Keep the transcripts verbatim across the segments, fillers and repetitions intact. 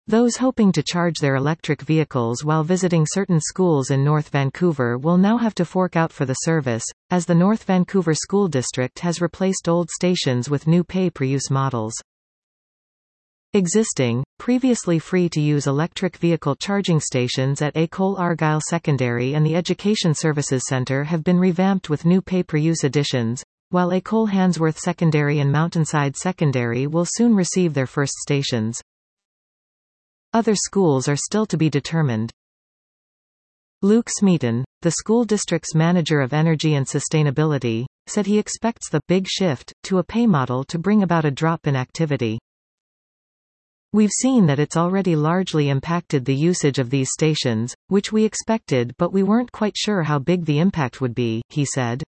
Those hoping to charge their electric vehicles while visiting certain schools in North Vancouver will now have to fork out for the service, as the North Vancouver School District has replaced old stations with new pay-per-use models. Existing, previously free-to-use electric vehicle charging stations at École Argyle Secondary and the Education Services Centre have been revamped with new pay-per-use additions, while École Handsworth Secondary and Mountainside Secondary will soon receive their first stations. Other schools are still to be determined. Luke Smeaton, the school district's manager of energy and sustainability, said he expects the big shift to a pay model to bring about a drop in activity. We've seen that it's already largely impacted the usage of these stations, which we expected, but we weren't quite sure how big the impact would be, he said.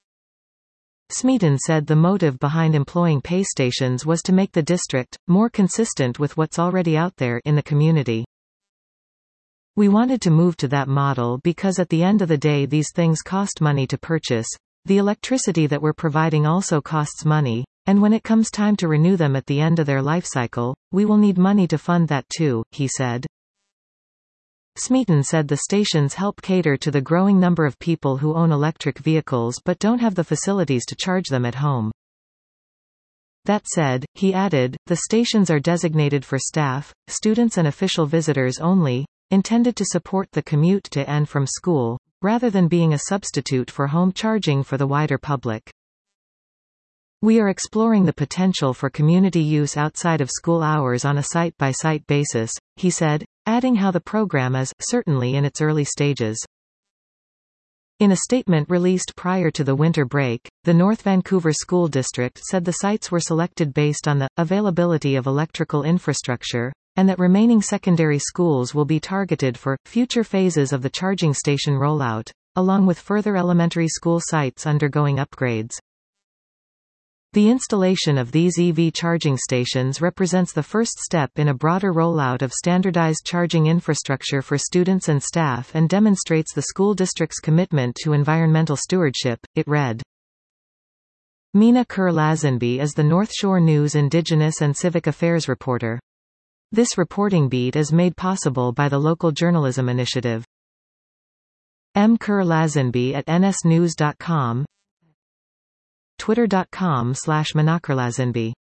Smeaton said the motive behind employing pay stations was to make the district more consistent with what's already out there in the community. We wanted to move to that model because at the end of the day these things cost money to purchase. The electricity that we're providing also costs money, and when it comes time to renew them at the end of their life cycle, we will need money to fund that too, he said. Smeaton said the stations help cater to the growing number of people who own electric vehicles but don't have the facilities to charge them at home. That said, he added, the stations are designated for staff, students and official visitors only, intended to support the commute to and from school, rather than being a substitute for home charging for the wider public. We are exploring the potential for community use outside of school hours on a site-by-site basis, he said, adding how the program is, certainly in its early stages. In a statement released prior to the winter break, the North Vancouver School District said the sites were selected based on the availability of electrical infrastructure, and that remaining secondary schools will be targeted for future phases of the charging station rollout, along with further elementary school sites undergoing upgrades. The installation of these E V charging stations represents the first step in a broader rollout of standardized charging infrastructure for students and staff and demonstrates the school district's commitment to environmental stewardship, it read. Mina Kerr-Lazenby is the North Shore News Indigenous and Civic Affairs reporter. This reporting beat is made possible by the Local Journalism Initiative. M Kerr-Lazenby at N S news dot com, twitter dot com slash Mina Kerr-Lazenby.